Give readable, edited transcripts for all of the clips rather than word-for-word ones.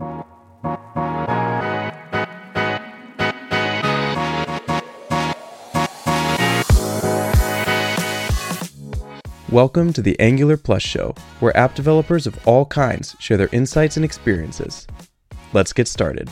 Welcome to the Angular Plus Show, where app developers of all kinds share their insights and experiences. Let's get started.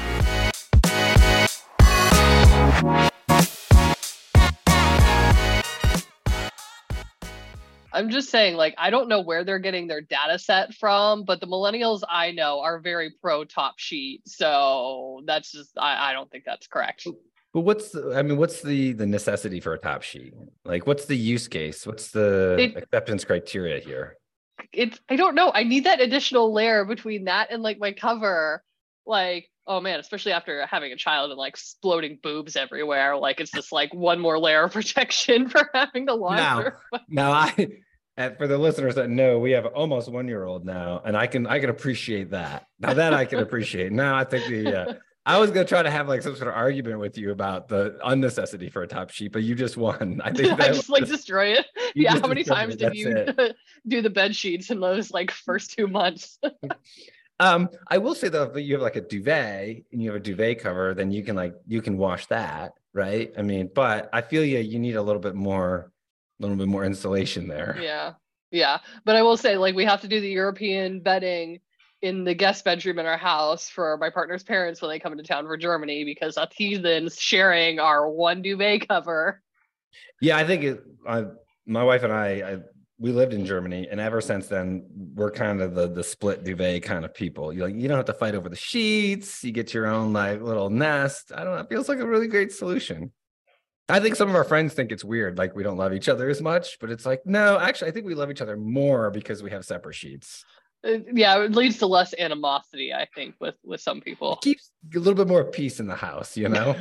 I'm just saying, I don't know where they're getting their data set from, but the millennials I know are very pro top sheet. So that's just, I don't think that's correct. But what's the necessity for a top sheet? What's the use case? What's the acceptance criteria here? I don't know. I need that additional layer between that and my cover. Oh man, especially after having a child and exploding boobs everywhere. It's just one more layer of protection for having to launch. Now for the listeners that know, we have almost 1-year-old now, and I can appreciate that. Now that I can appreciate. Now I think I was going to try to have some sort of argument with you about the unnecessity for a top sheet, but you just won. I think I just destroy it. Yeah. How many times did you do the bed sheets in those first 2 months? I will say though, if you have a duvet and you have a duvet cover, then you can wash that, right? But I feel you need a little bit more insulation there. Yeah. But I will say, we have to do the European bedding in the guest bedroom in our house for my partner's parents when they come into town for Germany, because us heathens sharing our one duvet cover. Yeah, I think my wife and I we lived in Germany, and ever since then we're kind of the split duvet kind of people. You don't have to fight over the sheets. You get your own little nest. I don't know. It feels like a really great solution. I think some of our friends think it's weird, we don't love each other as much, but it's no, actually, I think we love each other more because we have separate sheets. Yeah, it leads to less animosity, I think, with some people. It keeps a little bit more peace in the house, All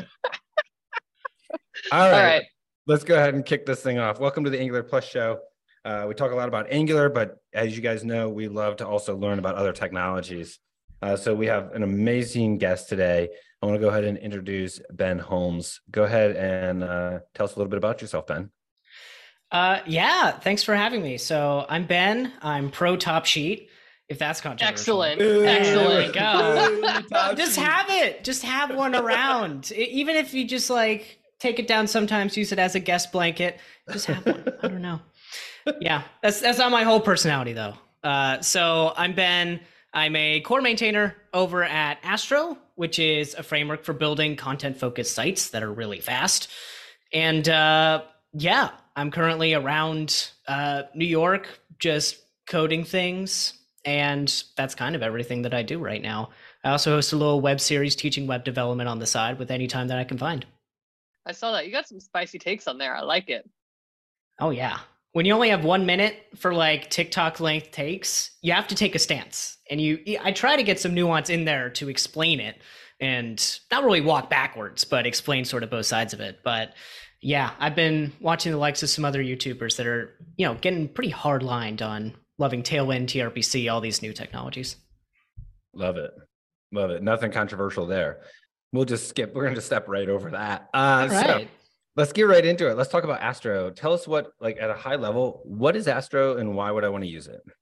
right. Let's go ahead and kick this thing off. Welcome to the Angular Plus Show. We talk a lot about Angular, but as you guys know, we love to also learn about other technologies. So we have an amazing guest today. I want to go ahead and introduce Ben Holmes. Go ahead and tell us a little bit about yourself, Ben. Yeah, thanks for having me. So I'm Ben. I'm pro top sheet. If that's controversial. Excellent. There we go. Just have it. Just have one around. Even if you just take it down sometimes, use it as a guest blanket. Just have one. I don't know. Yeah, that's not my whole personality though. So I'm Ben. I'm a core maintainer over at Astro, which is a framework for building content-focused sites that are really fast. And yeah, I'm currently around New York, just coding things. And that's kind of everything that I do right now. I also host a little web series teaching web development on the side with any time that I can find. I saw that. You got some spicy takes on there. I like it. Oh, yeah. When you only have 1 minute for TikTok length takes, you have to take a stance. And I try to get some nuance in there to explain it and not really walk backwards, but explain sort of both sides of it. But yeah, I've been watching the likes of some other YouTubers that are, getting pretty hard lined on loving Tailwind, TRPC, all these new technologies. Love it. Nothing controversial there. We're going to step right over that. All right. So let's get right into it. Let's talk about Astro. Tell us at a high level, what is Astro and why would I want to use it?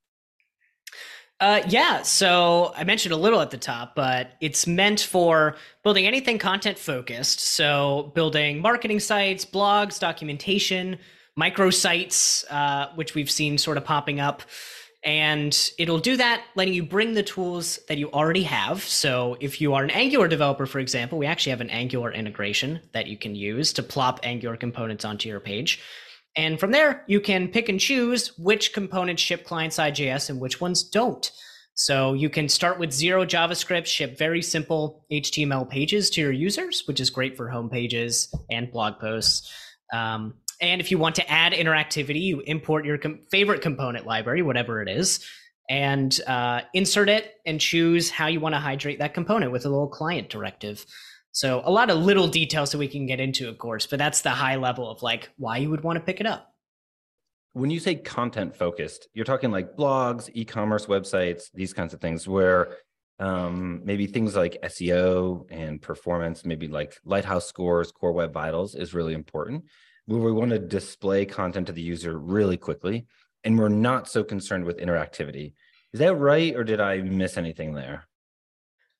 Yeah, so I mentioned a little at the top, but it's meant for building anything content focused. So building marketing sites, blogs, documentation, microsites, which we've seen sort of popping up. And it'll do that, letting you bring the tools that you already have. So if you are an Angular developer, for example, we actually have an Angular integration that you can use to plop Angular components onto your page. And from there, you can pick and choose which components ship client-side JS and which ones don't. So you can start with 0 JavaScript, ship very simple HTML pages to your users, which is great for home pages and blog posts. And if you want to add interactivity, you import your favorite component library, whatever it is, and insert it and choose how you want to hydrate that component with a little client directive. So a lot of little details that we can get into, of course, but that's the high level of why you would want to pick it up. When you say content focused, you're talking blogs, e-commerce websites, these kinds of things where maybe things like SEO and performance, maybe Lighthouse scores, Core Web Vitals is really important. Where we want to display content to the user really quickly, and we're not so concerned with interactivity. Is that right, or did I miss anything there?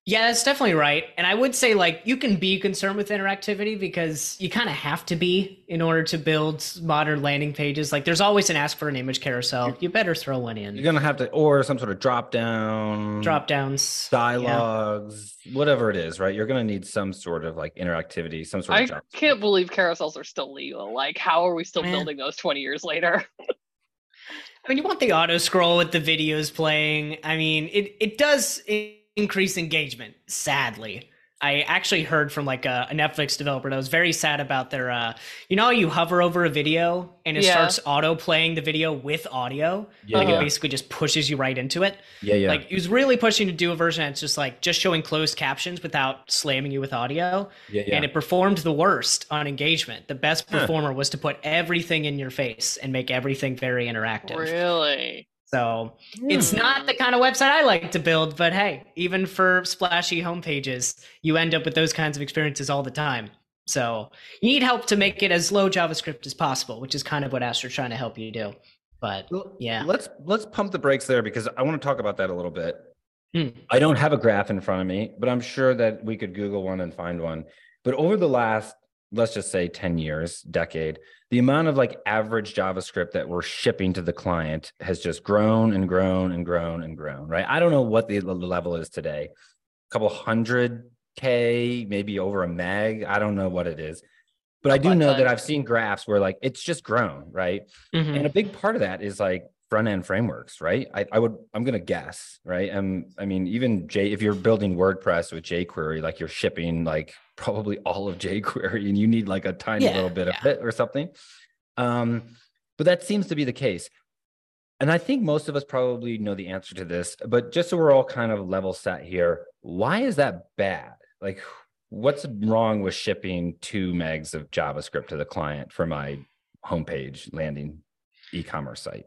Yeah, that's definitely right. And I would say like you can be concerned with interactivity because you kind of have to be in order to build modern landing pages. Like there's always an ask for an image carousel. You better throw one You're in. gonna have to, or some sort of drop down, Drop downs. Yeah. dialogues, whatever it is, right? You're gonna need some sort of like interactivity, some sort of I job. can't believe carousels are still legal. Like, how are we still Man. building those 20 years later? I mean, you want the auto scroll with the videos playing. I mean, it does increase engagement, sadly. I actually heard from like a Netflix developer that was very sad about their, you know, how you hover over a video and it Yeah. starts auto playing the video with audio. Yeah, Like yeah. it basically just pushes you right into it. Yeah, yeah. Like he was really pushing to do a version that's just like just showing closed captions without slamming you with audio. Yeah, yeah. And it performed the worst on engagement. The best Huh. performer was to put everything in your face and make everything very interactive. Really? So it's not the kind of website I like to build, but hey, even for splashy homepages, you end up with those kinds of experiences all the time. So you need help to make it as low JavaScript as possible, which is kind of what Astra's trying to help you do. But yeah. Let's pump the brakes there because I want to talk about that a little bit. Hmm. I don't have a graph in front of me, but I'm sure that we could Google one and find one. But over the last, let's just say 10 years, decade, the amount of like average JavaScript that we're shipping to the client has just grown and grown and grown and grown, right? I don't know what the level is today. A couple 100K, maybe over a meg. I don't know what it is. But I do know that I've seen graphs where like it's just grown, right? Mhm. And a big part of that is like front end frameworks, right? I'm gonna guess, right? I mean, even if you're building WordPress with jQuery, like you're shipping like probably all of jQuery, and you need like a tiny little bit of it or something. But that seems to be the case. And I think most of us probably know the answer to this, but just so we're all kind of level set here, why is that bad? Like, what's wrong with shipping 2 megs of JavaScript to the client for my homepage landing e-commerce site?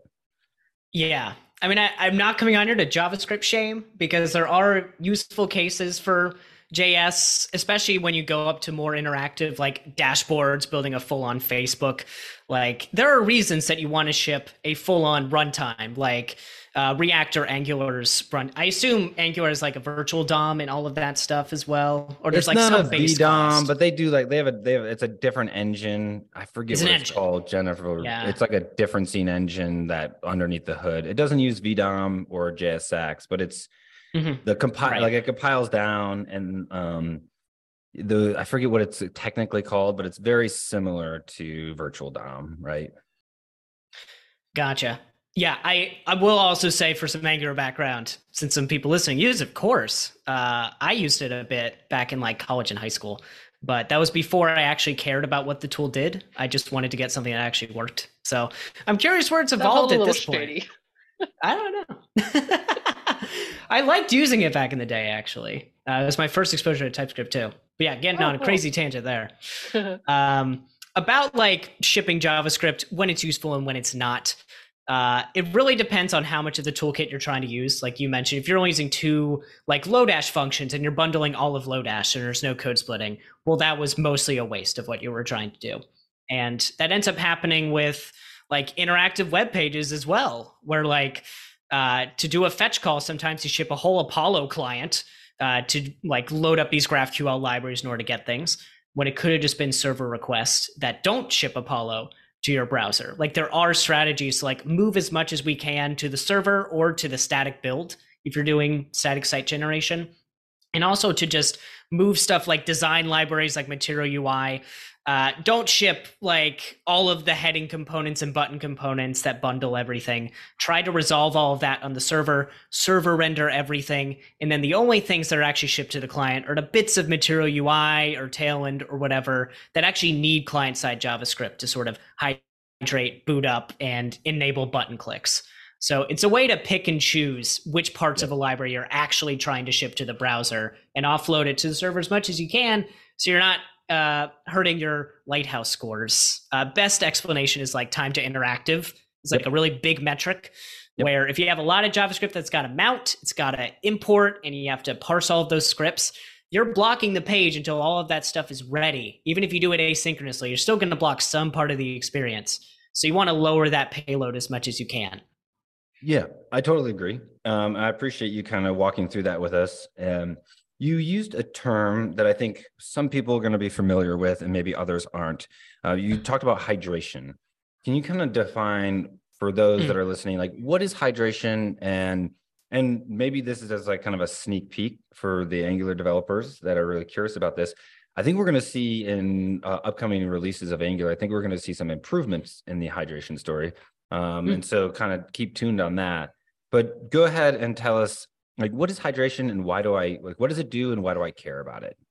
Yeah. I mean, I'm not coming on here to JavaScript shame because there are useful cases for JS, especially when you go up to more interactive like dashboards, building a full-on Facebook. Like there are reasons that you want to ship a full-on runtime, like React or Angular's run. I assume Angular is like a virtual DOM and all of that stuff as well. Or there's It's like not some a base VDOM, cost. but they do like they have it's a different engine. I forget It's what an it's engine. called, Jennifer. Yeah. It's like a differencing engine that underneath the hood. It doesn't use VDOM or JSX, but it's Mhm. the compile Right. like it compiles down and I forget what it's technically called, but it's very similar to virtual DOM, right? Gotcha. Yeah, I will also say for some Angular background, since some people listening use it, of course. I used it a bit back in like college and high school, but that was before I actually cared about what the tool did. I just wanted to get something that actually worked. So I'm curious where it's That evolved felt a at little this point. shady. I don't know. I liked using it back in the day, actually. It was my first exposure to TypeScript too. But yeah, getting on a cool. crazy tangent there. About like shipping JavaScript, when it's useful and when it's not. It really depends on how much of the toolkit you're trying to use. Like you mentioned, if you're only using 2 like Lodash functions and you're bundling all of Lodash and there's no code splitting, well, that was mostly a waste of what you were trying to do. And that ends up happening with like interactive web pages as well, where like to do a fetch call, sometimes you ship a whole Apollo client to like load up these GraphQL libraries in order to get things, when it could have just been server requests that don't ship Apollo to your browser. Like there are strategies to like move as much as we can to the server or to the static build if you're doing static site generation, and also to just move stuff like design libraries like Material UI. Don't ship like all of the heading components and button components that bundle everything. Try to resolve all of that on the server render everything. And then the only things that are actually shipped to the client are the bits of Material UI or Tailwind or whatever that actually need client-side JavaScript to sort of hydrate, boot up, and enable button clicks. So it's a way to pick and choose which parts of a library you're actually trying to ship to the browser and offload it to the server as much as you can, so you're not hurting your Lighthouse scores. Best explanation is like time to interactive. It's like a really big metric where if you have a lot of JavaScript that's got to mount, it's got to import, and you have to parse all of those scripts, you're blocking the page until all of that stuff is ready. Even if you do it asynchronously, you're still going to block some part of the experience. So you want to lower that payload as much as you can. Yeah, I totally agree. I appreciate you kind of walking through that with us. You used a term that I think some people are going to be familiar with and maybe others aren't. You talked about hydration. Can you kind of define for those that are listening, like what is hydration, and maybe this is as like kind of a sneak peek for the Angular developers that are really curious about this. I think we're going to see in upcoming releases of Angular, I think we're going to see some improvements in the hydration story. And so kind of keep tuned on that. But go ahead and tell us, like, what is hydration and why do I, like, what does it do and why do I care about it?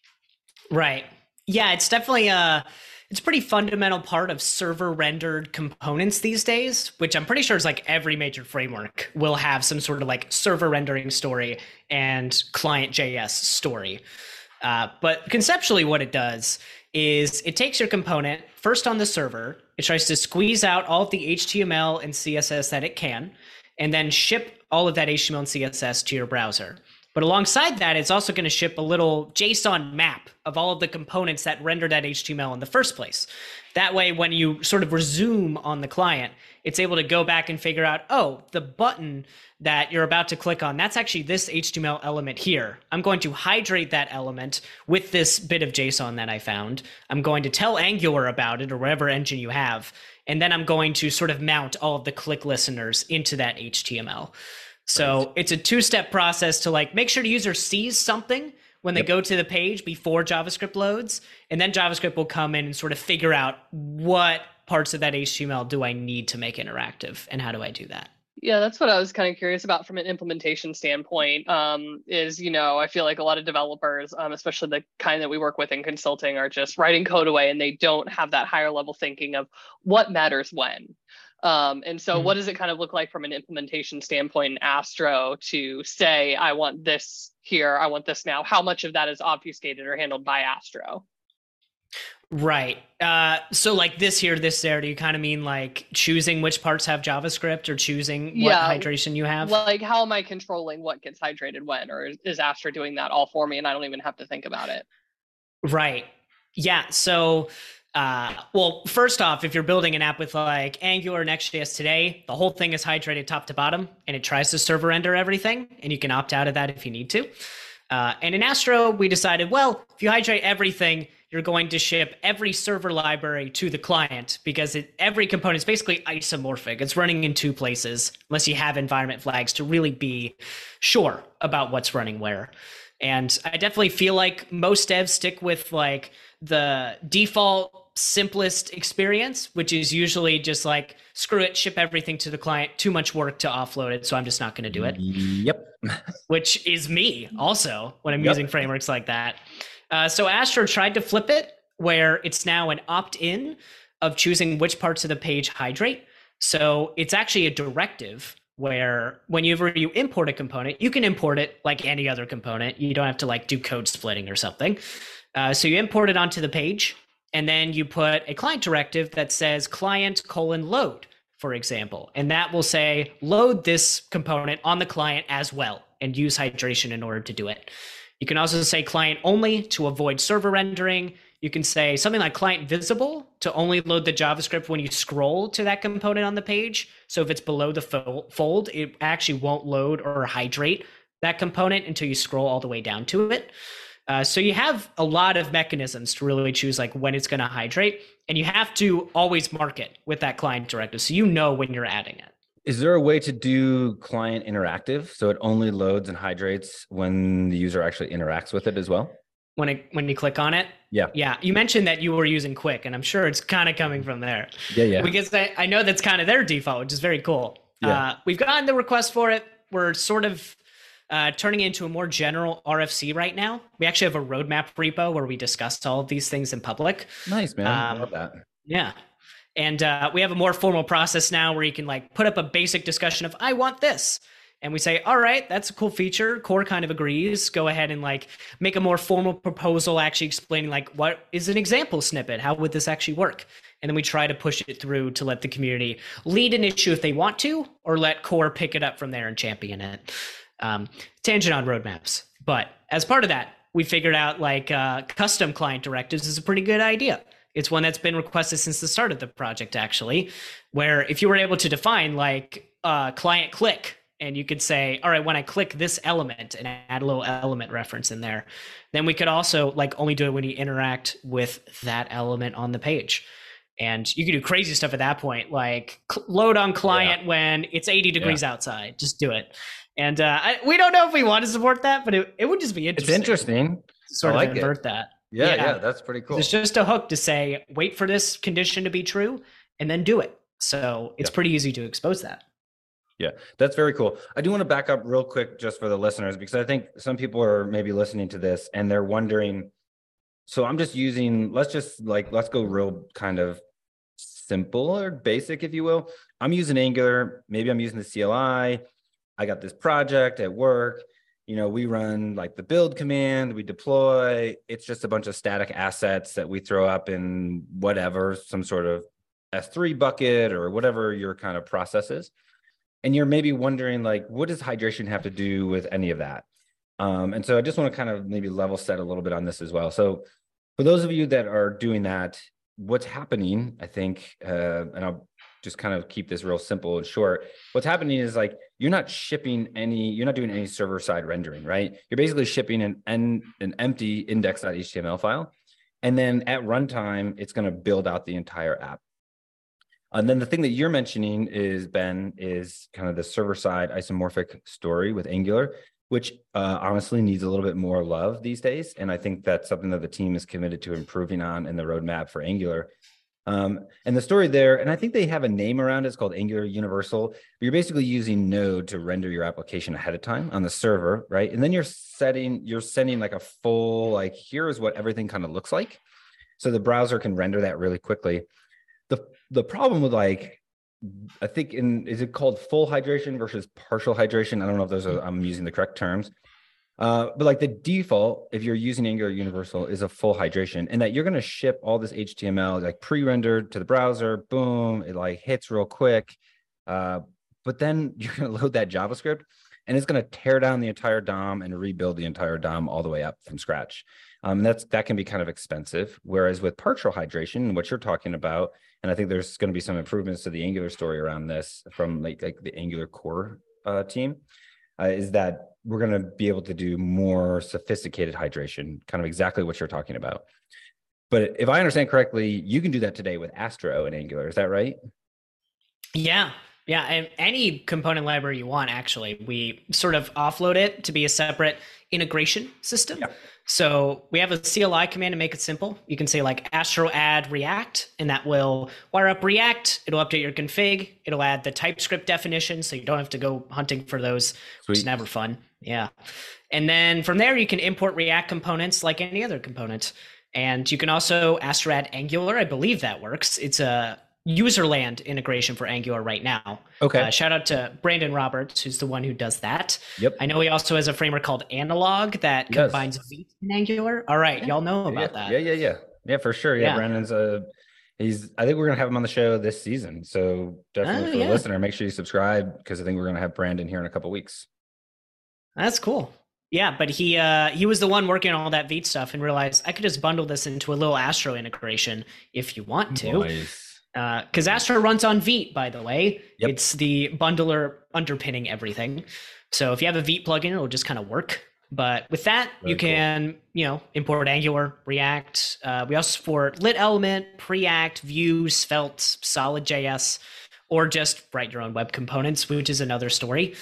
Right. Yeah, it's definitely it's a pretty fundamental part of server rendered components these days, which I'm pretty sure is like every major framework will have some sort of like server rendering story and client JS story. But conceptually what it does is it takes your component first on the server, it tries to squeeze out all of the HTML and CSS that it can, and then ship all of that HTML and CSS to your browser. But alongside that, it's also going to ship a little JSON map of all of the components that render that HTML in the first place. That way, when you sort of resume on the client, it's able to go back and figure out, oh, the button that you're about to click on, that's actually this HTML element here. I'm going to hydrate that element with this bit of JSON that I found. I'm going to tell Angular about it or whatever engine you have. And then I'm going to sort of mount all of the click listeners into that HTML. So it's a two-step process to like make sure the user sees something when they go to the page before JavaScript loads, and then JavaScript will come in and sort of figure out what parts of that HTML do I need to make interactive, and how do I do that? Yeah, that's what I was kind of curious about from an implementation standpoint. Is, you know, I feel like a lot of developers, especially the kind that we work with in consulting, are just writing code away and they don't have that higher level thinking of what matters when. And so what does it kind of look like from an implementation standpoint in Astro to say, I want this here, I want this now? How much of that is obfuscated or handled by Astro? Right. So like this here, this there, do you kind of mean like choosing which parts have JavaScript or choosing what hydration you have? Like, how am I controlling what gets hydrated when? Or is Astro doing that all for me and I don't even have to think about it? Right. Yeah. So well, first off, if you're building an app with like Angular, Next.js today, the whole thing is hydrated top to bottom and it tries to server render everything, and you can opt out of that if you need to. And in Astro, we decided, well, if you hydrate everything, you're going to ship every server library to the client because every component is basically isomorphic. It's running in two places unless you have environment flags to really be sure about what's running where. And I definitely feel like most devs stick with like the default simplest experience, which is usually just like, screw it, ship everything to the client, too much work to offload it, so I'm just not going to do it. Yep. Which is me also when I'm using frameworks like that. So Astro tried to flip it where it's now an opt-in of choosing which parts of the page hydrate. So it's actually a directive where whenever you import a component, you can import it like any other component. You don't have to like do code splitting or something. So you import it onto the page, and then you put a client directive that says client:load, for example. And that will say, load this component on the client as well, and use hydration in order to do it. You can also say client only to avoid server rendering. You can say something like client visible to only load the JavaScript when you scroll to that component on the page. So if it's below the fold, it actually won't load or hydrate that component until you scroll all the way down to it. So you have a lot of mechanisms to really choose like when it's going to hydrate, and you have to always mark it with that client directive so you know when you're adding it. Is there a way to do client interactive so it only loads and hydrates when the user actually interacts with it as well? When you click on it? Yeah. You mentioned that you were using Quick, and I'm sure it's kind of coming from there. Yeah. Because I know that's kind of their default, which is very cool. Yeah. We've gotten the request for it. We're sort of turning it into a more general RFC right now. We actually have a roadmap repo where we discussed all of these things in public. Nice, man. I love that. Yeah. And we have a more formal process now where you can like put up a basic discussion of, I want this. And we say, all right, that's a cool feature. Core kind of agrees. Go ahead and like make a more formal proposal actually explaining like what is an example snippet? How would this actually work? And then we try to push it through to let the community lead an issue if they want to, or let core pick it up from there and champion it. Tangent on roadmaps. But as part of that, we figured out like custom client directives is a pretty good idea. It's one that's been requested since the start of the project, actually, where if you were able to define like client click And you could say, all right, when I click this element and add a little element reference in there, then we could also like only do it when you interact with that element on the page. And you can do crazy stuff at that point, like load on client when it's 80 degrees outside. Just do it. And we don't know if we want to support that, but it would just be interesting. It's interesting. To sort of invert that. Yeah, that's pretty cool. It's just a hook to say, wait for this condition to be true and then do it. So it's pretty easy to expose that. Yeah, that's very cool. I do want to back up real quick just for the listeners, because I think some people are maybe listening to this and they're wondering, so I'm just using, let's go real kind of simple or basic, if you will. I'm using Angular. Maybe I'm using the CLI. I got this project at work. We run like the build command, we deploy. It's just a bunch of static assets that we throw up in whatever, some sort of S3 bucket or whatever your kind of process is. And you're maybe wondering, like, what does hydration have to do with any of that? And so I just want to kind of maybe level set a little bit on this as well. So for those of you that are doing that, what's happening, I think, and I'll just kind of keep this real simple and short. What's happening is like, you're not doing any server side rendering, right? You're basically shipping an empty index.html file. And then at runtime, it's going to build out the entire app. And then the thing that you're mentioning is, Ben, is kind of the server side isomorphic story with Angular, which honestly needs a little bit more love these days. And I think that's something that the team is committed to improving on in the roadmap for Angular. And the story there, and I think they have a name around it, it's called Angular Universal. But you're basically using Node to render your application ahead of time on the server, right? And then you're sending like a full, like, here's what everything kind of looks like. So the browser can render that really quickly. The problem with, like, I think is it called full hydration versus partial hydration? I don't know if I'm using the correct terms. But like the default, if you're using Angular Universal, is a full hydration, and that you're going to ship all this HTML like pre-rendered to the browser. Boom, it like hits real quick. But then you're going to load that JavaScript, and it's going to tear down the entire DOM and rebuild the entire DOM all the way up from scratch. That can be kind of expensive. Whereas with partial hydration, what you're talking about, and I think there's going to be some improvements to the Angular story around this from like the Angular core team, is that we're going to be able to do more sophisticated hydration, kind of exactly what you're talking about. But if I understand correctly, you can do that today with Astro in Angular. Is that right? Yeah. Yeah. And any component library you want, actually, we sort of offload it to be a separate integration system. Yeah. So we have a CLI command to make it simple. You can say like Astro add React, and that will wire up React. It'll update your config. It'll add the TypeScript definition, so you don't have to go hunting for those, which is never fun. Yeah. And then from there, you can import React components like any other component. And you can also Astro add Angular. I believe that works. It's a userland integration for Angular right now. Okay. Shout out to Brandon Roberts, who's the one who does that. Yep. I know he also has a framework called Analog that combines Vite and Angular. All right. Y'all know about that. Yeah, for sure. Yeah. Brandon's I think we're going to have him on the show this season. So definitely for the listener, make sure you subscribe, because I think we're going to have Brandon here in a couple of weeks. That's cool. Yeah, but he was the one working on all that Vite stuff and realized I could just bundle this into a little Astro integration if you want to. Nice. Because Astro runs on Vite, by the way. Yep. It's the bundler underpinning everything. So if you have a Vite plugin, it'll just kind of work. But with that, you can, import Angular, React. We also support Lit Element, Preact, Vue, Svelte, Solid.js, or just write your own web components, which is another story.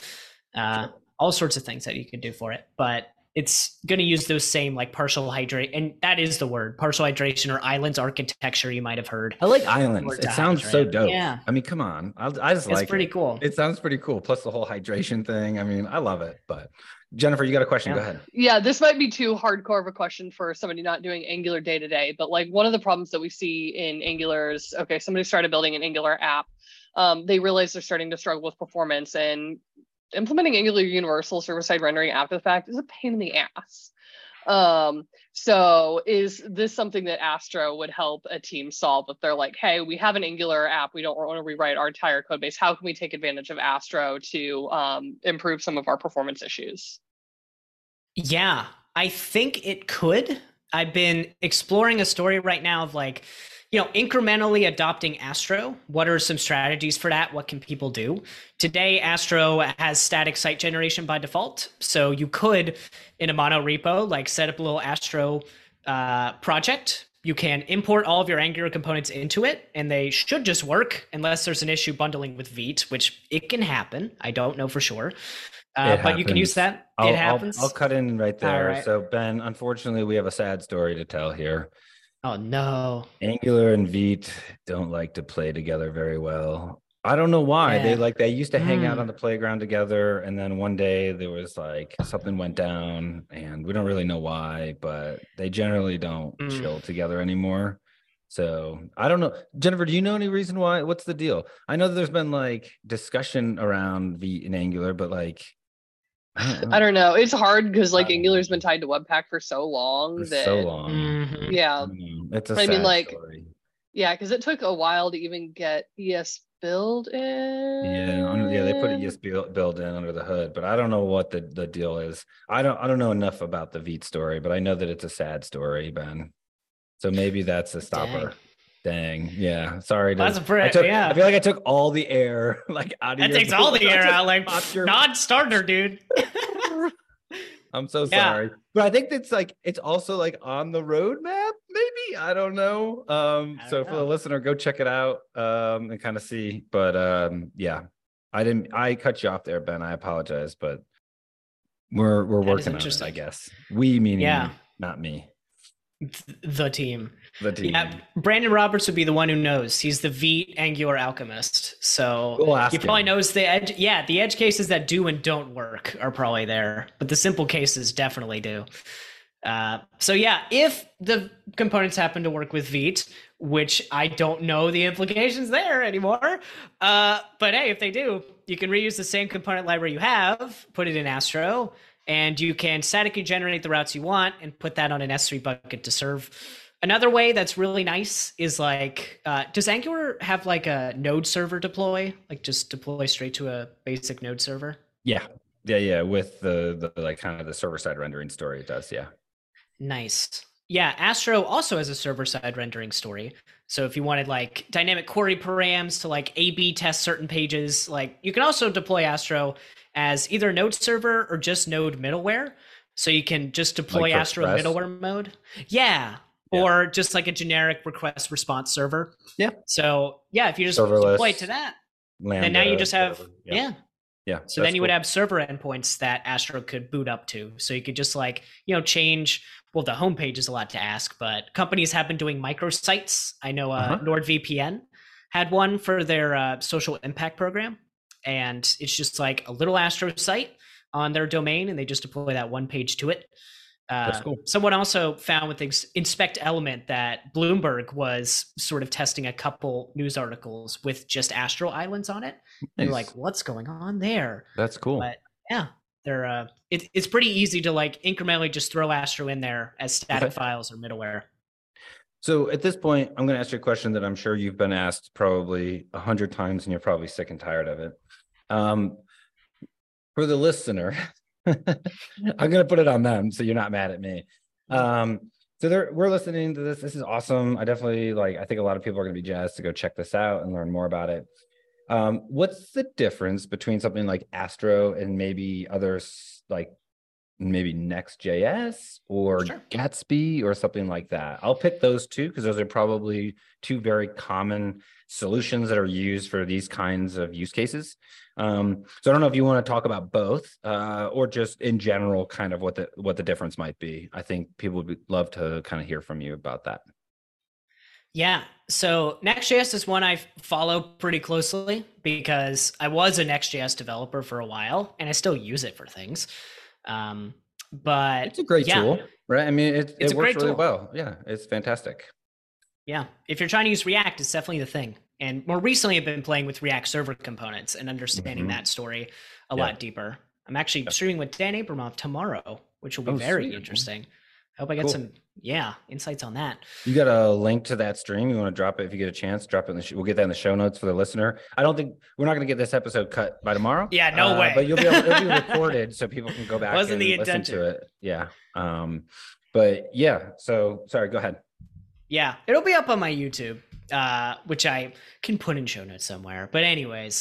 All sorts of things that you can do for it. But it's going to use those same like partial hydration, and that is the word, partial hydration or islands architecture you might have heard. I like islands. It sounds so dope. Yeah. I mean, come on. I just like it. It's pretty cool. It sounds pretty cool. Plus the whole hydration thing. I mean, I love it. But Jennifer, you got a question? Go ahead. Yeah, this might be too hardcore of a question for somebody not doing Angular day to day, but like one of the problems that we see in Angular is, okay, somebody started building an Angular app. They realize they're starting to struggle with performance, and implementing Angular Universal server-side rendering after the fact is a pain in the ass. So is this something that Astro would help a team solve if they're like, hey, we have an Angular app, we don't want to rewrite our entire code base. How can we take advantage of Astro to improve some of our performance issues? Yeah, I think it could. I've been exploring a story right now of like, incrementally adopting Astro. What are some strategies for that? What can people do? Today, Astro has static site generation by default. So you could, in a mono repo, like set up a little Astro project. You can import all of your Angular components into it, and they should just work unless there's an issue bundling with Vite, which it can happen. I don't know for sure. But you can use that. It happens. I'll cut in right there. Right. So Ben, unfortunately, we have a sad story to tell here. Oh no. Angular and Vite don't like to play together very well. I don't know why. Yeah. They used to hang out on the playground together, and then one day there was like something went down, and we don't really know why, but they generally don't chill together anymore. So I don't know. Jennifer, do you know any reason why? What's the deal? I know that there's been like discussion around Vite and Angular, but like I don't know. It's hard because like Angular's been tied to Webpack for so long yeah. It's a I mean, like, story. Yeah, because it took a while to even get ES build in. Yeah, they put ES build in under the hood, but I don't know what the deal is. I don't know enough about the Vite story, but I know that it's a sad story, Ben. So maybe that's a stopper. Dang. Yeah. Sorry. That's I feel like I took all the air like out of that takes all the air out, like non-starter, dude. I'm so sorry. But I think it's also like on the roadmap, maybe. I don't know. So for the listener, go check it out and kind of see. But yeah. I cut you off there, Ben. I apologize, but we're working on it, I guess. We meaning not me. The team. Yeah, Brandon Roberts would be the one who knows. He's the Vite Angular alchemist. So he probably knows the edge. Yeah, the edge cases that do and don't work are probably there, but the simple cases definitely do. So yeah, if the components happen to work with Vite, which I don't know the implications there anymore, but hey, if they do, you can reuse the same component library you have, put it in Astro, and you can statically generate the routes you want and put that on an S3 bucket to serve. Another way that's really nice is like, does Angular have like a node server deploy? Like just deploy straight to a basic node server? Yeah. With the like kind of the server side rendering story, it does. Yeah. Nice. Yeah. Astro also has a server side rendering story. So if you wanted like dynamic query params to like A/B test certain pages, like you can also deploy Astro as either node server or just node middleware. So you can just deploy like Astro middleware mode. Yeah. Or just like a generic request response server. Yeah. So yeah, if you just serverless, deploy to that, then now you just have, Yeah. So then you would have server endpoints that Astro could boot up to. So you could just like, change, well, the homepage is a lot to ask, but companies have been doing microsites. I know NordVPN had one for their social impact program. And it's just like a little Astro site on their domain, and they just deploy that one page to it. That's cool. Someone also found with Inspect Element that Bloomberg was sort of testing a couple news articles with just Astro islands on it. Nice. And like, what's going on there? That's cool. But yeah, they're it's pretty easy to like incrementally just throw Astro in there as static files or middleware. So at this point, I'm going to ask you a question that I'm sure you've been asked probably 100 times, and you're probably sick and tired of it. For the listener, I'm going to put it on them, so you're not mad at me. So we're listening to this. This is awesome. I definitely I think a lot of people are going to be jazzed to go check this out and learn more about it. What's the difference between something like Astro and maybe others like maybe Next.js or Gatsby or something like that? I'll pick those two because those are probably two very common solutions that are used for these kinds of use cases. So I don't know if you want to talk about both or just in general kind of what the difference might be. I think people would love to kind of hear from you about that. Yeah. So Next.js is one I follow pretty closely because I was a Next.js developer for a while and I still use it for things. But it's a great tool, right? I mean, it works really well. Yeah, it's fantastic. Yeah. If you're trying to use React, it's definitely the thing. And more recently, I've been playing with React server components and understanding that story a lot deeper. I'm actually streaming with Dan Abramov tomorrow, which will be very interesting. I hope I get some insights on that. You got a link to that stream? You want to drop it if you get a chance? Drop it we'll get that in the show notes for the listener. I don't think we're not going to get this episode cut by tomorrow. Yeah, no way. But it'll be recorded so people can go back and listen to it. Yeah. But yeah, so sorry, go ahead. Yeah, it'll be up on my YouTube, which I can put in show notes somewhere. But anyways,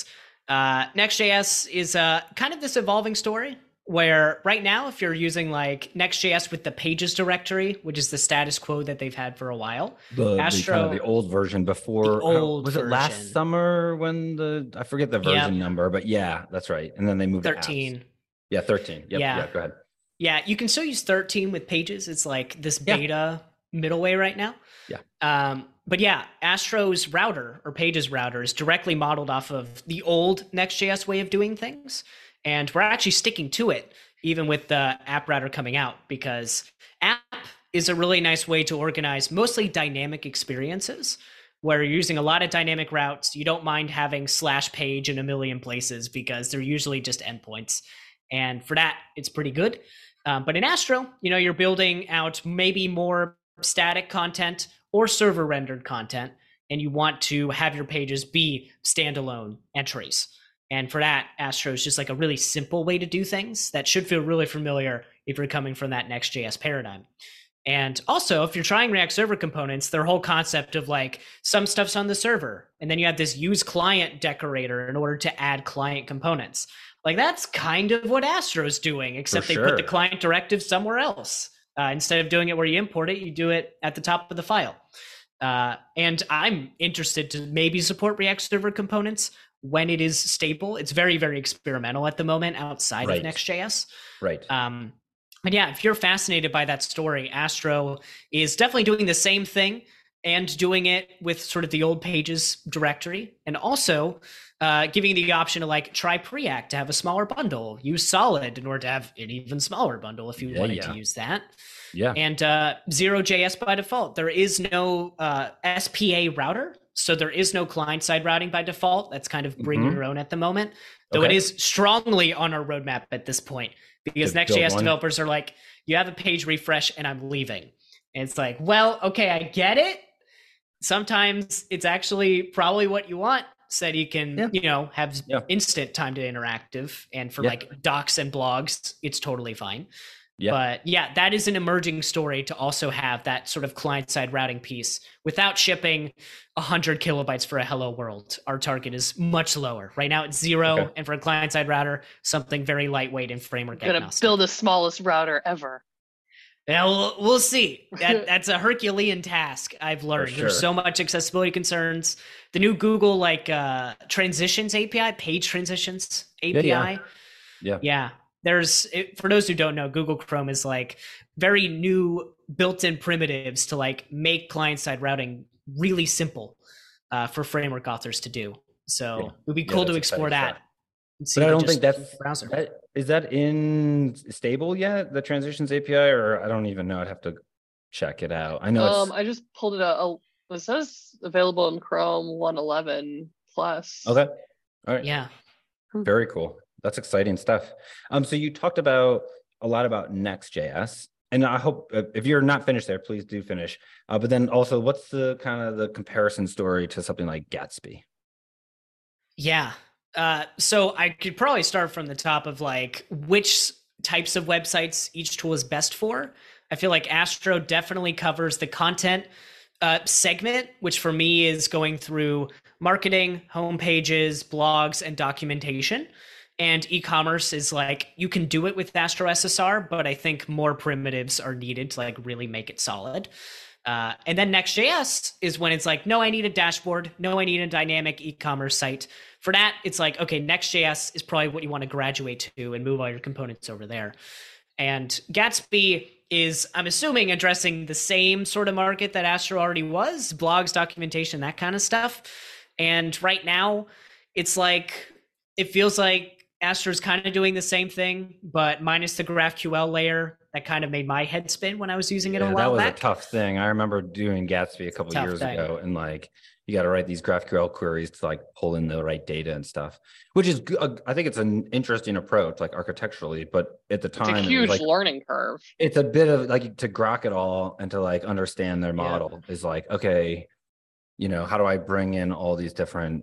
Next.js is kind of this evolving story where right now, if you're using like Next.js with the pages directory, which is the status quo that they've had for a while, The kind of the old version before, was it last version. summer when I forget the version number, but yeah, that's right. And then they moved 13. to apps. Yeah, 13. Yep. Yeah, go ahead. Yeah, you can still use 13 with pages. It's like this beta middle way right now. Yeah. But yeah, Astro's router or Pages router is directly modeled off of the old Next.js way of doing things. And we're actually sticking to it, even with the app router coming out, because app is a really nice way to organize mostly dynamic experiences where you're using a lot of dynamic routes. You don't mind having /page in a million places because they're usually just endpoints. And for that, it's pretty good. But in Astro, you're building out maybe more static content or server rendered content, and you want to have your pages be standalone entries. And for that, Astro is just like a really simple way to do things that should feel really familiar if you're coming from that Next.js paradigm. And also, if you're trying React Server components, their whole concept of like some stuff's on the server, and then you have this use client decorator in order to add client components. Like that's kind of what Astro's doing, except they put the client directive somewhere else. Instead of doing it where you import it, you do it at the top of the file. And I'm interested to maybe support React Server components when it is stable. It's very, very experimental at the moment outside of Next.js. Right. But yeah, if you're fascinated by that story, Astro is definitely doing the same thing and doing it with sort of the old pages directory, and also giving the option to like try Preact to have a smaller bundle, use Solid in order to have an even smaller bundle if you wanted to use that. Yeah. And Zero.js by default. There is no SPA router, so there is no client-side routing by default. That's kind of bring your own at the moment, though it is strongly on our roadmap at this point, because Next.js developers are like, you have a page refresh and I'm leaving. And it's like, well, okay, I get it. Sometimes it's actually probably what you want, so that you can, have instant time to interactive. And for like docs and blogs, it's totally fine. Yeah. But yeah, that is an emerging story to also have that sort of client-side routing piece without shipping 100 kilobytes for a hello world. Our target is much lower. Right now it's 0. And for a client-side router, something very lightweight and framework agnostic. Gonna build the smallest router ever. Yeah, we'll see. That's a Herculean task, I've learned. There's so much accessibility concerns. The new Google transitions API, page transitions API. Yeah. There's, for those who don't know, Google Chrome is like very new built-in primitives to like make client-side routing really simple for framework authors to do. So it would be cool to explore that. But I don't think is that in stable yet, the transitions API, or I don't even know. I'd have to check it out. I know I just pulled it out. It says available in Chrome 1.11 plus. Okay. All right. Yeah. Very cool. That's exciting stuff. So you talked about a lot about Next.js, and I hope if you're not finished there, please do finish. But then also, what's the kind of the comparison story to something like Gatsby? Yeah. So I could probably start from the top of like which types of websites each tool is best for. I feel like Astro definitely covers the content segment, which for me is going through marketing, homepages, blogs, and documentation. And e-commerce is like, you can do it with Astro SSR, but I think more primitives are needed to like really make it solid. And then Next.js is when it's like, no, I need a dashboard. No, I need a dynamic e-commerce site. For that, it's like, okay, Next.js is probably what you want to graduate to and move all your components over there. And Gatsby is, I'm assuming, addressing the same sort of market that Astro already was, blogs, documentation, that kind of stuff. And right now, it's like, it feels like Astro's kind of doing the same thing, but minus the GraphQL layer. That kind of made my head spin when I was using it a while back. That was a tough thing. I remember doing Gatsby a couple of years ago, and like you got to write these GraphQL queries to like pull in the right data and stuff, which is I think it's an interesting approach, like architecturally. But at the time, it's a huge learning curve. It's a bit of like to grok it all and to like understand their model is like, okay, how do I bring in all these different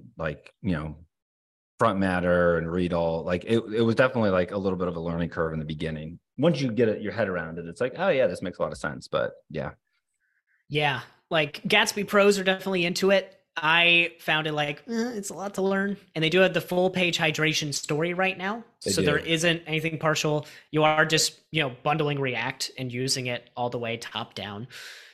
front matter and read all, like it was definitely like a little bit of a learning curve in the beginning. once you get your head around it, it's like, oh yeah, this makes a lot of sense. But yeah. Yeah, like Gatsby pros are definitely into it. I found it like it's a lot to learn, and they do have the full page hydration story right now, so there isn't anything partial. You are just bundling React and using it all the way top down.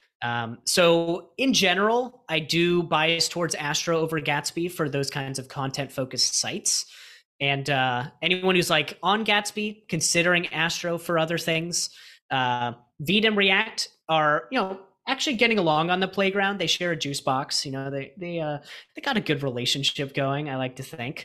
So in general, I do bias towards Astro over Gatsby for those kinds of content focused sites. And anyone who's like on Gatsby, considering Astro for other things, Veed and React are, actually getting along on the playground. They share a juice box. They got a good relationship going, I like to think.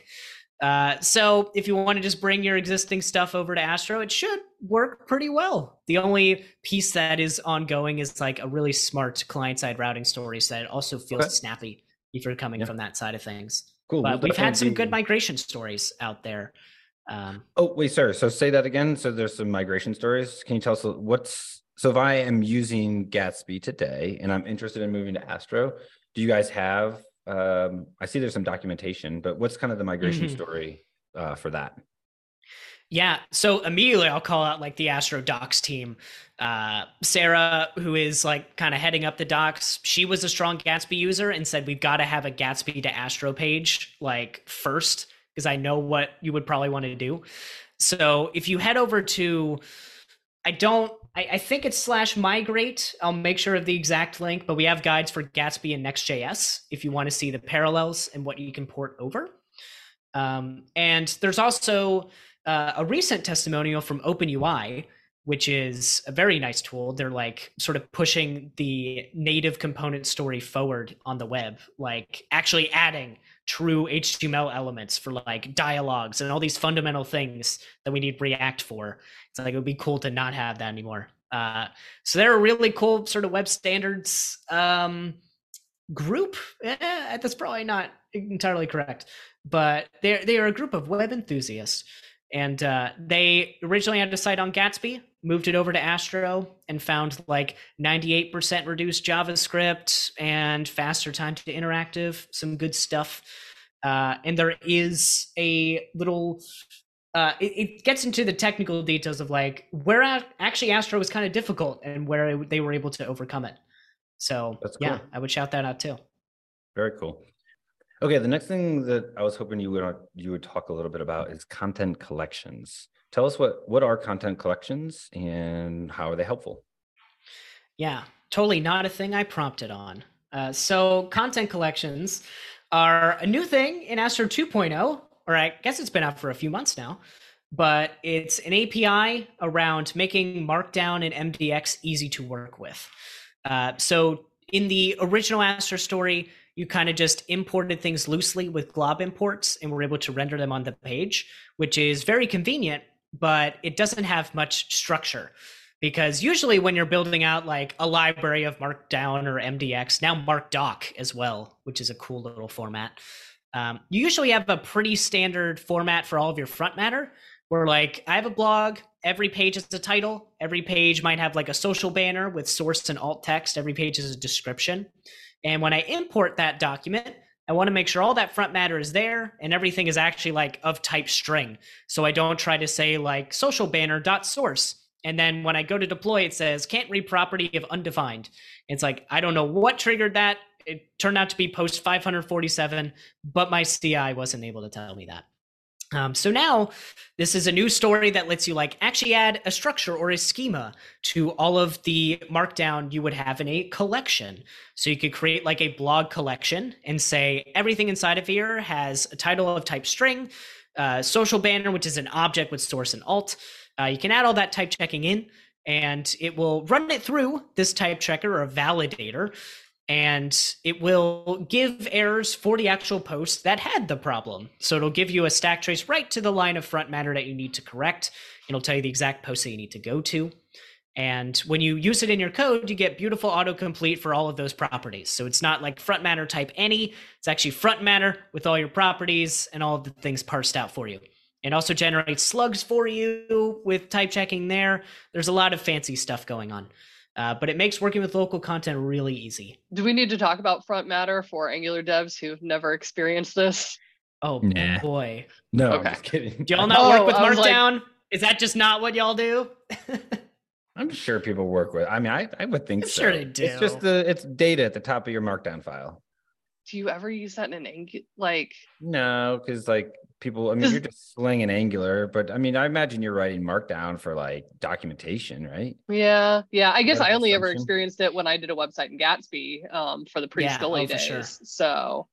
So if you want to just bring your existing stuff over to Astro, it should work pretty well. The only piece that is ongoing is like a really smart client-side routing story, so that it also feels snappy if you're coming from that side of things. Cool. But we've had some good migration stories out there. Oh, wait, sorry. So say that again. So there's some migration stories. Can you tell us so if I am using Gatsby today and I'm interested in moving to Astro, do you guys have, I see there's some documentation, but what's kind of the migration story for that? Yeah, so immediately I'll call out like the Astro docs team. Sarah, who is like kind of heading up the docs, she was a strong Gatsby user and said we've got to have a Gatsby to Astro page like first, because I know what you would probably want to do. So if you head over to, I think it's /migrate. I'll make sure of the exact link, but we have guides for Gatsby and Next.js if you want to see the parallels and what you can port over. And there's also a recent testimonial from OpenUI, which is a very nice tool. They're like sort of pushing the native component story forward on the web, like actually adding true HTML elements for like dialogues and all these fundamental things that we need React for. It's like, it would be cool to not have that anymore. So they're a really cool sort of web standards group. That's probably not entirely correct, but they are a group of web enthusiasts. And they originally had a site on Gatsby, moved it over to Astro, and found like 98% reduced JavaScript and faster time to interactive, some good stuff. And there is a little, it gets into the technical details of like where actually Astro was kind of difficult and where they were able to overcome it. So that's cool. Yeah, I would shout that out too. Very cool. Okay, the next thing that I was hoping you would talk a little bit about is content collections. Tell us what are content collections and how are they helpful? Yeah, totally not a thing I prompted on. So content collections are a new thing in Astro 2.0, or I guess it's been out for a few months now, but it's an API around making Markdown and MDX easy to work with. So in the original Astro story, you kind of just imported things loosely with glob imports and were able to render them on the page, which is very convenient, but it doesn't have much structure. Because usually when you're building out like a library of Markdown or MDX, now MarkDoc as well, which is a cool little format, you usually have a pretty standard format for all of your front matter, where like I have a blog, every page is a title, every page might have like a social banner with source and alt text, every page is a description. And when I import that document, I want to make sure all that front matter is there and everything is actually like of type string. So I don't try to say like social banner dot source. And then when I go to deploy, it says can't read property of undefined. It's like, I don't know what triggered that. It turned out to be post 547, but my CI wasn't able to tell me that. So now this is a new story that lets you like actually add a structure or a schema to all of the Markdown you would have in a collection. So you could create like a blog collection and say everything inside of here has a title of type string, social banner, which is an object with source and alt. You can add all that type checking in and it will run it through this type checker or a validator. And it will give errors for the actual post that had the problem. So it'll give you a stack trace right to the line of front matter that you need to correct. It'll tell you the exact post that you need to go to. And when you use it in your code, you get beautiful autocomplete for all of those properties. So it's not like front matter type any, it's actually front matter with all your properties and all of the things parsed out for you. It also generates slugs for you with type checking there. There's a lot of fancy stuff going on. But it makes working with local content really easy. Do we need to talk about front matter for Angular devs who've never experienced this? Oh, boy. No, okay. I'm just kidding. Do y'all not work with Markdown? Is that just not what y'all do? I'm sure people work with. I mean, I would think I'm so. sure they do. It's just it's data at the top of your Markdown file. Do you ever use that in an Angular? No, because people. I mean, you're just slinging Angular, but I mean, I imagine you're writing Markdown for documentation, right? Yeah. I guess I only ever assumption? experienced it when I did a website in Gatsby for the pre-Scully days. Sure. So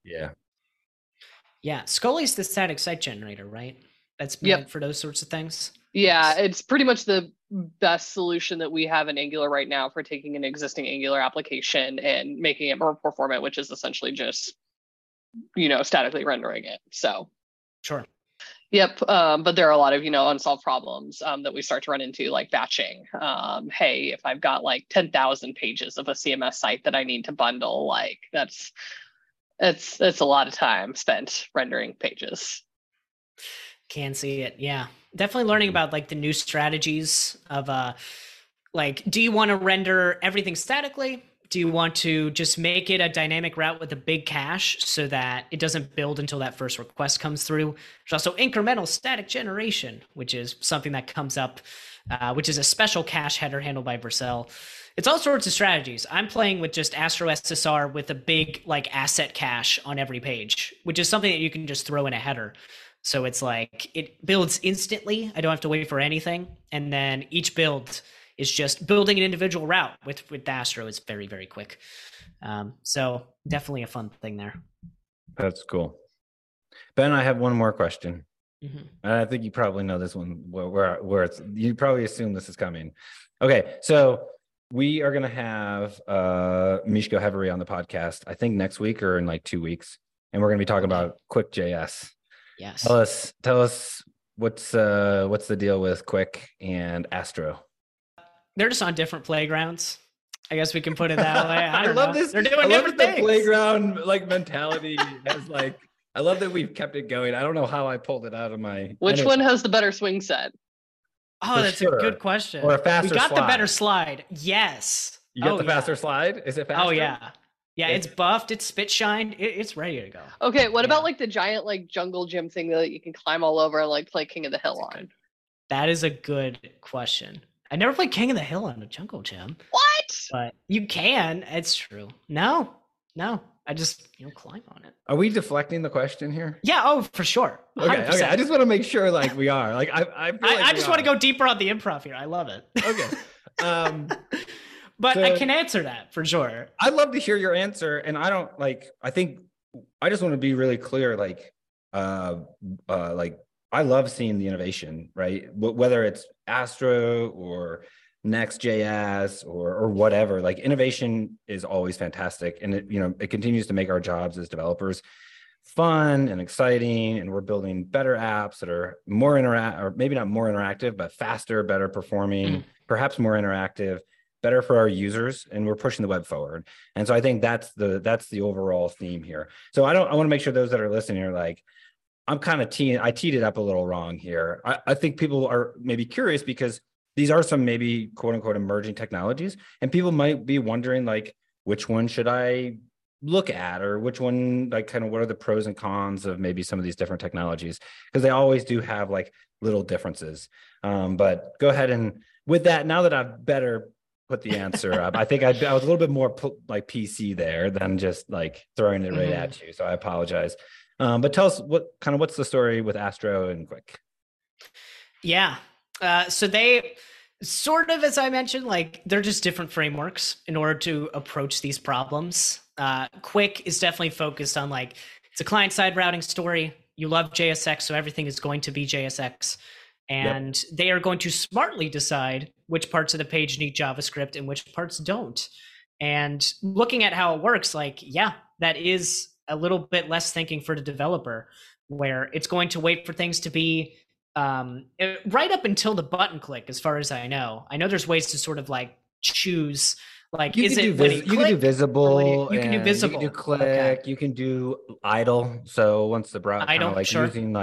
yeah, Scully's the static site generator, right? That's meant for those sorts of things. Yeah, it's pretty much the best solution that we have in Angular right now for taking an existing Angular application and making it more performant, which is essentially just, statically rendering it. So, sure. Yep. But there are a lot of, unsolved problems that we start to run into, like batching. Hey, if I've got 10,000 pages of a CMS site that I need to bundle, that's a lot of time spent rendering pages. Can see it. Yeah. Definitely learning about the new strategies of do you want to render everything statically? Do you want to just make it a dynamic route with a big cache so that it doesn't build until that first request comes through? There's also incremental static generation, which is something that comes up, which is a special cache header handled by Vercel. It's all sorts of strategies. I'm playing with just Astro SSR with a big asset cache on every page, which is something that you can just throw in a header. So it's it builds instantly. I don't have to wait for anything. And then each build is just building an individual route with Astro is very, very quick. So definitely a fun thing there. That's cool. Ben, I have one more question. Mm-hmm. And I think you probably know this one where it's, you probably assume this is coming. Okay. So we are going to have Mishko Hevery on the podcast, I think next week or in 2 weeks. And we're going to be talking about Quick.js. Yes. Tell us what's the deal with Quick and Astro? They're just on different playgrounds. I guess we can put it that way. I don't love know. this. They're doing different the things. Playground mentality has I love that we've kept it going. I don't know how I pulled it out of my. Which one has the better swing set? Oh, that's a good question. Or a faster We got slide. the better slide. Yes. You got the faster slide? Is it faster? Oh yeah. Yeah, it's buffed, it's spit shined, it's ready to go. Okay, what about the giant jungle gym thing that you can climb all over and play King of the Hill on? That is a good question. I never played King of the Hill on a jungle gym. What? But you can. It's true. No. I just climb on it. Are we deflecting the question here? Yeah. Oh, for sure. 100%. Okay. I just want to make sure we are. I just want to go deeper on the improv here. I love it. Okay. But I can answer that for sure. I'd love to hear your answer, and I don't I think I just want to be really clear. I love seeing the innovation, right? Whether it's Astro or Next.js or whatever, innovation is always fantastic, and it continues to make our jobs as developers fun and exciting, and we're building better apps that are more or maybe not more interactive, but faster, better performing, perhaps more interactive, better for our users, and we're pushing the web forward. And so I think that's the overall theme here. So I want to make sure those that are listening are I'm kind of I teed it up a little wrong here. I think people are maybe curious because these are some maybe quote unquote emerging technologies, and people might be wondering which one should I look at, or which one kind of what are the pros and cons of maybe some of these different technologies, because they always do have little differences. But go ahead, and with that, now that I've better put the answer up, I think I was a little bit more PC there than just throwing it right at you. So I apologize. But tell us what's the story with Astro and Quick? Yeah. So they sort of, as I mentioned, they're just different frameworks in order to approach these problems. Quick is definitely focused on it's a client-side routing story. You love JSX, so everything is going to be JSX. And they are going to smartly decide which parts of the page need JavaScript and which parts don't. And looking at how it works, that is a little bit less thinking for the developer, where it's going to wait for things to be right up until the button click, as far as I know. I know there's ways to sort of choose, you can do visible, you can do visible, you can do click, you can do idle. So once the browser using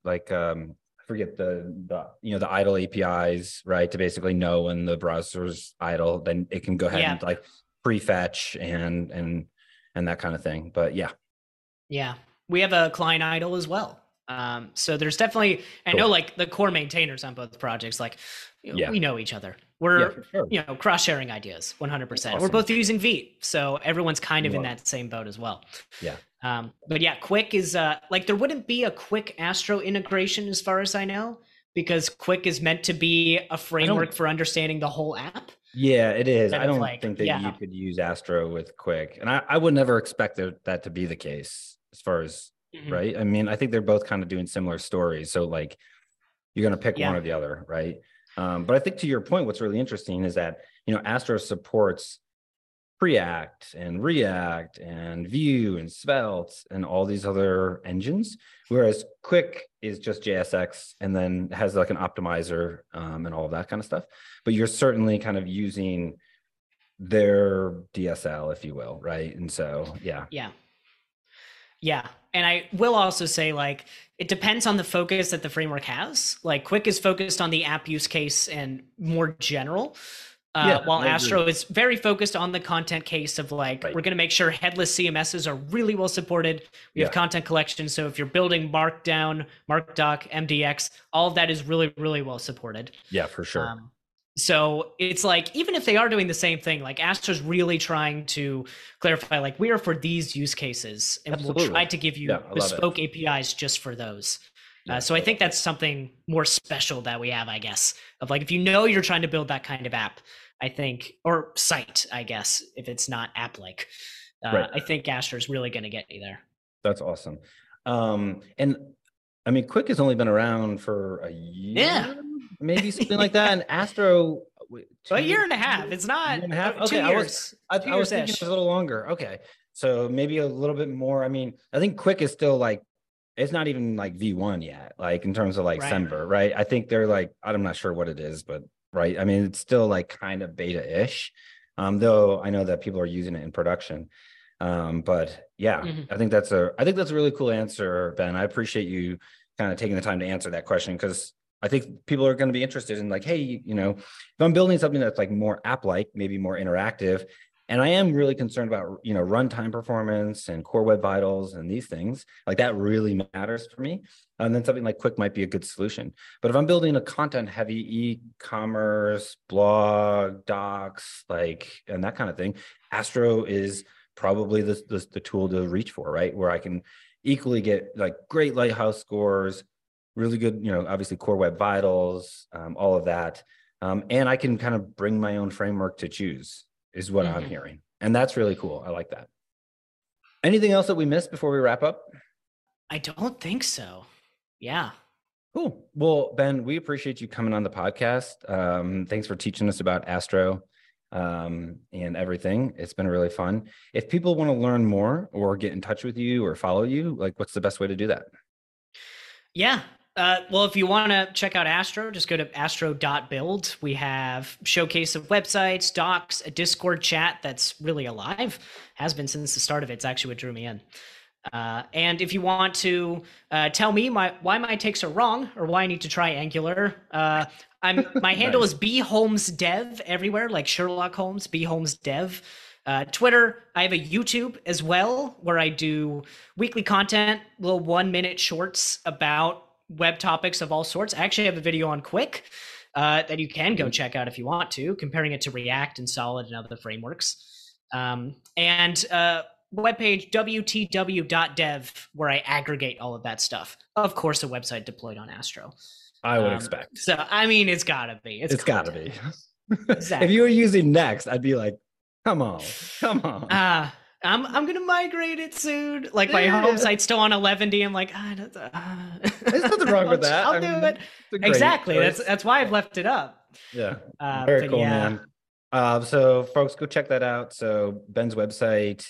I forget the idle APIs, right, to basically know when the browser's idle, then it can go ahead and prefetch and that kind of thing. But yeah, we have a client idle as well. So there's definitely, I know Cool. like the core maintainers on both projects, like Yeah. we know each other. Yeah, We're, for sure. cross-sharing ideas 100%. We're Awesome. both using Vite. So everyone's kind of in Love that same boat as well. Yeah. But yeah, Quick is like there wouldn't be a Quick Astro integration as far as I know, because Quick is meant to be a framework for understanding the whole app. Yeah, it is. I Instead of, don't like, think that yeah. you could use Astro with Quick. And I would never expect that to be the case as far as, Mhm. right? I mean, I think they're both kind of doing similar stories. So like you're going to pick one Yeah. or the other, right? But I think to your point, what's really interesting is that, Astro supports Preact and React and Vue and Svelte and all these other engines, whereas Quick is just JSX and then has like an optimizer and all of that kind of stuff. But you're certainly kind of using their DSL, if you will, right? And so, yeah. Yeah. And I will also say, like, it depends on the focus that the framework has. Like, Quick is focused on the app use case and more general. While Astro is very focused on the content case of like, we're going to make sure headless CMSs are really well supported. We have content collection. So if you're building Markdown, MarkDoc, MDX, all of that is really, really well supported. Yeah, for sure. So it's like, even if they are doing the same thing, like Astro's really trying to clarify, like, we are for these use cases and we'll try to give you bespoke APIs just for those. So I think that's something more special that we have, I guess, of like, if you're trying to build that kind of app, I think, or site, I guess, if it's not app-like, I think Astro's really going to get you there. That's awesome. And I mean, Quick has only been around for a year, maybe something like that. And Astro, a year and a half. It's not 2 years. I was thinking it was a little longer. Okay. So maybe a little bit more. I mean, I think Quick is still like, it's not even like V1 yet, like in terms of like Semver, right? I think they're like, I'm not sure what it is, but right. I mean, it's still like kind of beta-ish, though I know that people are using it in production. But yeah, I think that's a really cool answer, Ben. I appreciate you kind of taking the time to answer that question, because I think people are going to be interested in like, hey, if I'm building something that's like more app-like, maybe more interactive, and I am really concerned about, runtime performance and core web vitals and these things, like that really matters for me. And then something like Quick might be a good solution. But if I'm building a content-heavy e-commerce, blog, docs, and that kind of thing, Astro is probably the tool to reach for, right? Where I can equally get like great Lighthouse scores, really good, obviously core web vitals, all of that. And I can kind of bring my own framework to choose, is what I'm hearing. And that's really cool. I like that. Anything else that we missed before we wrap up? I don't think so. Yeah. Cool. Well, Ben, we appreciate you coming on the podcast. Thanks for teaching us about Astro and everything. It's been really fun. If people want to learn more or get in touch with you or follow you, like what's the best way to do that? Yeah. Well, if you want to check out Astro, just go to astro.build. We have showcase of websites, docs, a Discord chat that's really alive, has been since the start of it. It's actually what drew me in. And if you want to tell me why my takes are wrong or why I need to try Angular, my handle is bholmesdev everywhere, like Sherlock Holmes, bholmesdev. Twitter, I have a YouTube as well where I do weekly content, little 1-minute shorts about web topics of all sorts. I actually have a video on Quick that you can go check out if you want to, comparing it to React and Solid and other frameworks. And webpage wtw.dev where I aggregate all of that stuff. Of course, a website deployed on Astro. I would expect. So, I mean, it's gotta be. It's gotta be. Exactly. If you were using Next, I'd be like, come on. I'm gonna migrate it soon. Like my home site's still on 11D. I'm like, there's nothing wrong with that. I'll do it. Exactly. That's why I've left it up. Yeah. Very cool, man. So folks, go check that out. So Ben's website,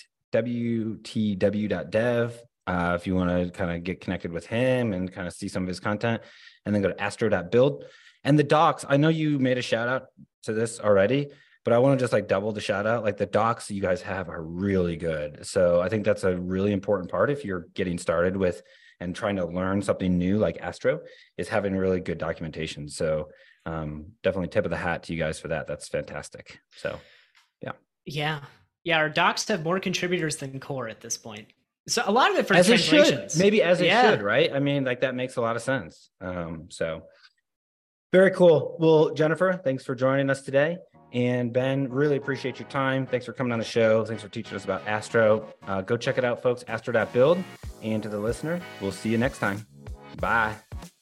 wtw.dev. If you want to kind of get connected with him and kind of see some of his content, and then go to astro.build. And the docs, I know you made a shout out to this already, but I want to just like double the shout out. Like the docs you guys have are really good. So I think that's a really important part if you're getting started with and trying to learn something new like Astro, is having really good documentation. So definitely tip of the hat to you guys for that. That's fantastic. So yeah. Our docs have more contributors than core at this point. So a lot of it for as it translations. should, maybe as it should, right? I mean, like that makes a lot of sense. So very cool. Well, Jennifer, thanks for joining us today. And Ben, really appreciate your time. Thanks for coming on the show. Thanks for teaching us about Astro. Go check it out, folks, astro.build. And to the listener, we'll see you next time. Bye.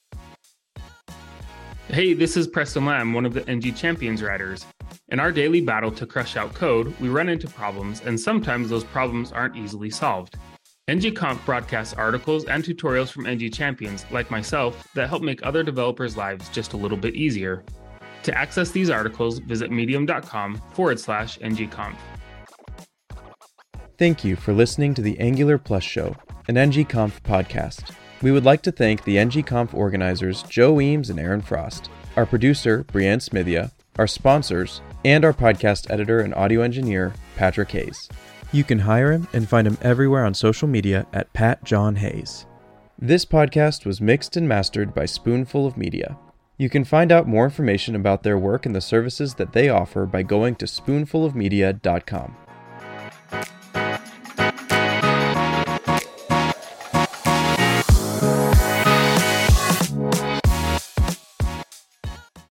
Hey, this is Preston Lamb, one of the NG Champions writers. In our daily battle to crush out code, we run into problems, and sometimes those problems aren't easily solved. NGConf broadcasts articles and tutorials from NG Champions, like myself, that help make other developers' lives just a little bit easier. To access these articles, visit medium.com/ngconf. Thank you for listening to the Angular Plus Show, an NGConf podcast. We would like to thank the NGConf organizers Joe Eames and Aaron Frost, our producer Brianne Smithia, our sponsors, and our podcast editor and audio engineer Patrick Hayes. You can hire him and find him everywhere on social media at Pat John Hayes. This podcast was mixed and mastered by Spoonful of Media. You can find out more information about their work and the services that they offer by going to spoonfulofmedia.com.